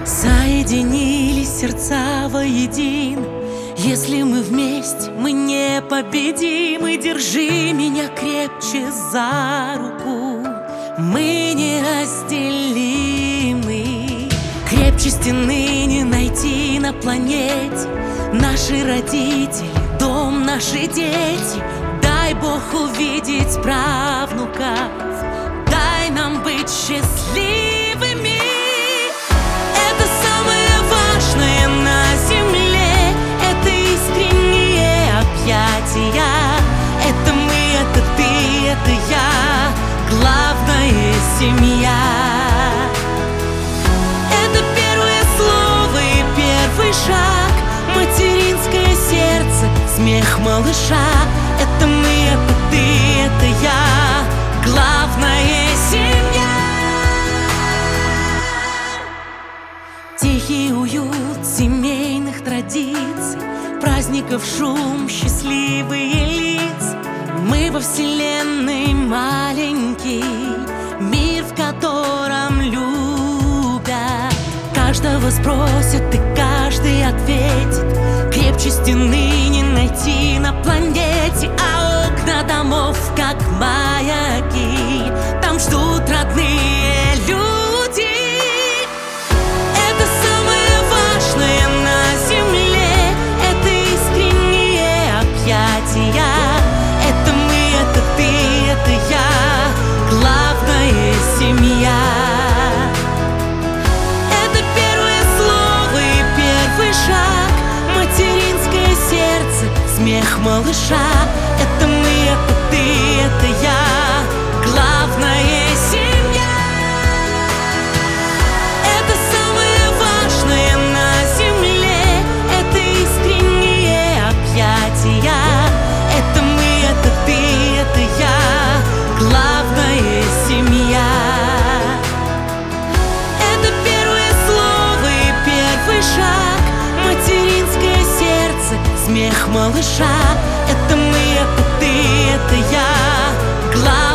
Соединились сердца воедино. Если мы вместе, мы непобедимы. Держи меня крепче за руку, мы неразделимы. Крепче стены не найти на планете. Наши родители, дом, наши дети. Дай Бог увидеть правнуков, дай нам быть счастливыми. Это самое важное на земле, это искренние объятия. Это мы, это ты, это я, главное — семья. Это первое слово и первый шаг, материнское сердце, смех малыша. Это мы, это ты, это я, главное — семья. Тихий уют семейных традиций, праздников шум, счастливые лица. Мы во вселенной маленький мир, в котором любят. Каждого спросят и каждый ответит. Крепче стены не найти на планете, а окна домов как маяки, там ждут родные люди. Это самое важное на земле, это искренние объятия. Это мы, это ты, это я, главное — семья. Это первое слово и первый шаг, материнское сердце, смех малыша. Это мы, это ты, это я, главное — семья. Это самое важное на земле, это искренние объятия. Это мы, это ты, это я, главное — семья. Это первое слово и первый шаг, материнское сердце, смех малыша. Это мы, это ты, это я, главное